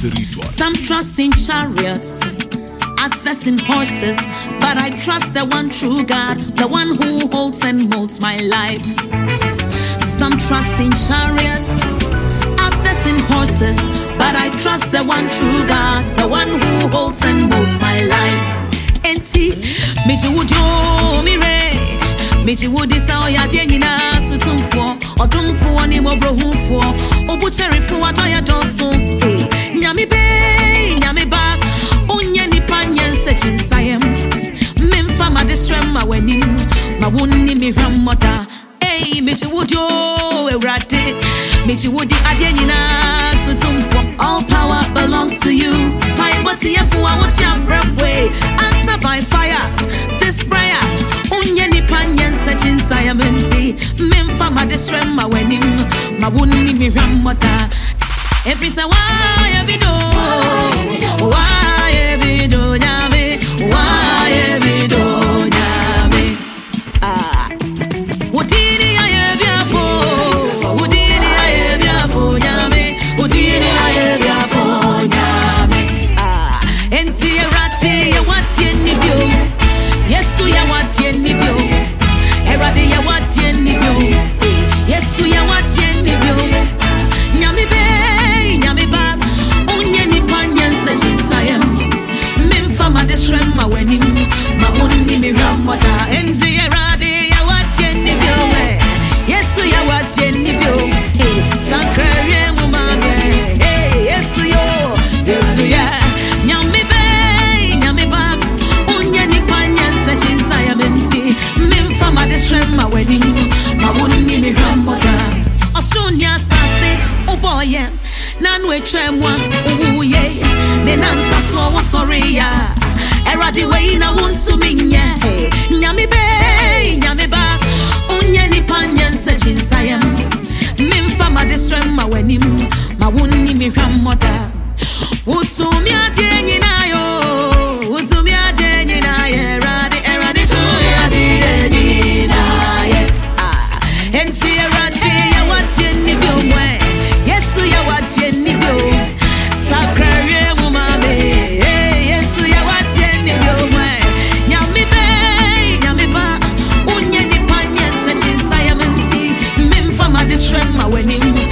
Some trust in chariots, others in horses, but I trust the one true God, the one who holds and molds my life. Some trust in chariots, others in horses, but I trust the one true God, the one who holds and molds my life. Enti, meji wujo mire, meji wudi sa oya dienina sutumfo, odumfo ni mo brohufo, obucherifu adoya dosu. Nyami be, nyami ba, unye ni panyen se chinsayem. Memfa ma distrem ma wenim, ma wuni mi ramoda. Meji wujo erade, meji wudi adienina sutumfo. All power belongs to you. My body efu I want your breath way. Answer by fire. This prayer, unye ni panyen se chinsayem enti. Memfa ma distrem ma wenim, ma wuni mi ramoda. Every say why ebido, nyame, why ebido nyame. Udini aye biafo, udini aye biafo nyame, udini aye biafo nyame. Enti erade ya wadye nibyo, Yesu ya wadye nibyo, erade ya wadye nibyo, Yesu ya wadye nibyo. Nyame be, nyame ba, unye ni panyen se chinsayem. Memfa ma desrem ma wenim, ma unni mi ramoda. Enti erade ya wadye nibyo, Yesu ya wadye nibyo. Sakrere mu mame, Yesu yo, Yesu ya. Nyame be, nyame ba, unye ni panyen se chinsayem enti. Memfa ma desrem ma wenim, ma unni mi ramoda. Osunya sase oboye nanu etwemwa uye ne nansa so wo sorry ya erade we na wontu minye nyame be nyame ba unye ni panyen se chinsayem memfa ma distrem ma wanim ma wonni mi hwamoda wutumi ade nyina yo wutumi ade nyina ye erade so ya de nyina ye enti erade Yesu ya wadye nibyo, sakrere mu mame. Yesu ya wadye nibyo mwe. Nyame be, nyame ba, unye ni panyen se chinsayem enti. Memfa ma distrem ma wenim,